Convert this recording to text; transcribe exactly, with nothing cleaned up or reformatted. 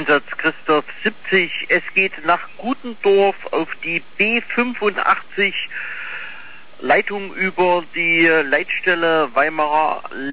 Einsatz Christoph siebzig. Es geht nach Gutendorf auf die B fünfundachtzig, Leitung über die Leitstelle Weimarer